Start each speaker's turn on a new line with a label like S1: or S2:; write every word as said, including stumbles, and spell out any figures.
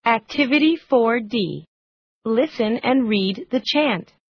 S1: Activity four D. Listen and read the chant.